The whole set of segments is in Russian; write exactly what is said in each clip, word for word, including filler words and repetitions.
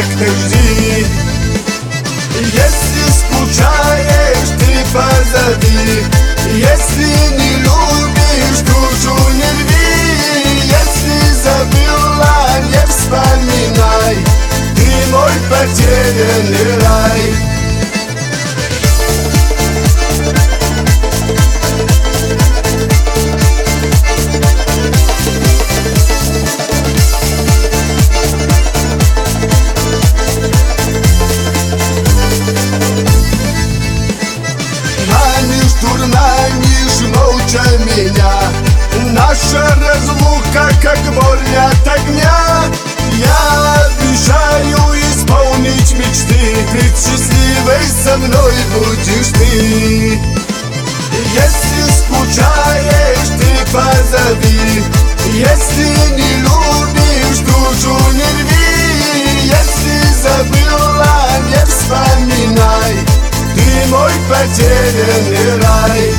так жди. Если скучаешь, ты позови. Если не любишь, душу не рви. Если забыла, не вспоминай, ты мой потерянный рай. Дурманишь молча меня, наша разлука как боль от огня. Я обещаю исполнить мечты, ведь счастливой со мной будешь ты. Если скучаешь, ты позови. Если не любишь, душу не рви. Если забыла, не вспоминай, ты мой потерянный рай.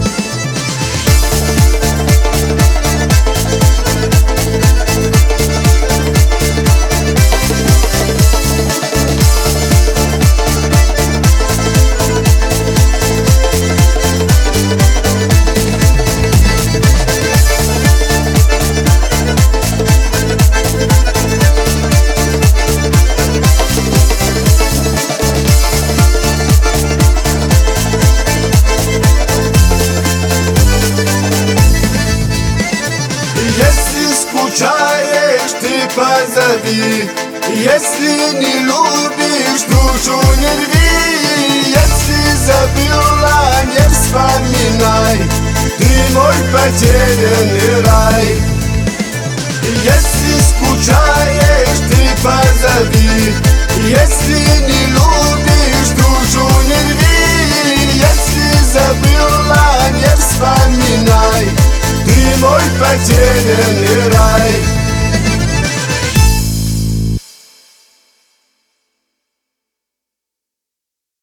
Скучаешь, ты позови. Если не любишь, душу не рви. Если забыла, не вспоминай, ты мой потерянный рай. Если скучаешь, ты позови. Если не любишь, душу не рви. Если забыла, не вспоминай, ты мой потерянный рай.